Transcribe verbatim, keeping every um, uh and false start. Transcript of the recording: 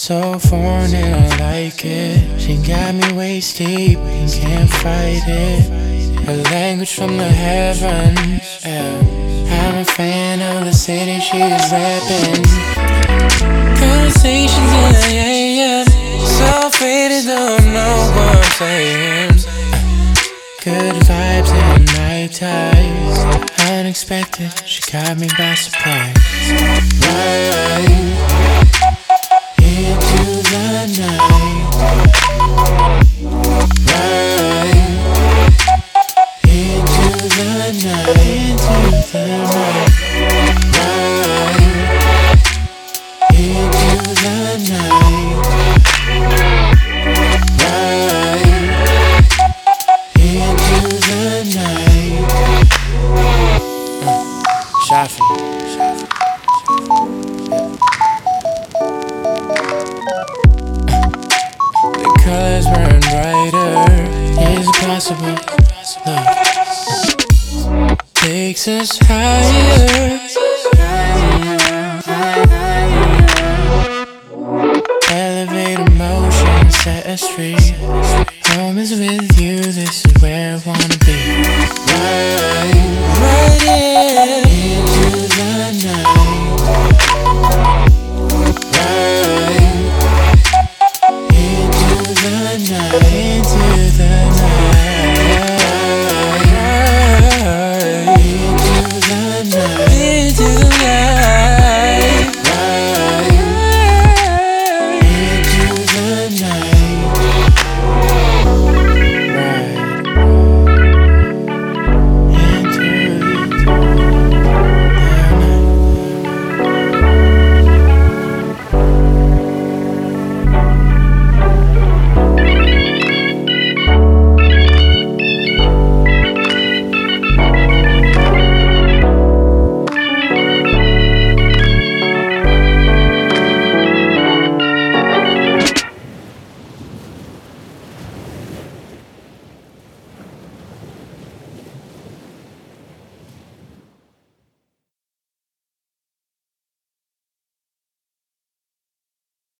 So foreign and I like it. She got me waist deep and can't fight it. Her language from the heavens, yeah. I'm a fan of the city she's rapping. Conversations in the A M, so faded, don't know what I'm saying. Good vibes in night times, unexpected, she caught me by surprise. Right into the night, right into the night, into the night, right into the night, right into the night. uh, Shafi. The colors burn brighter. Is it possible? Love takes us higher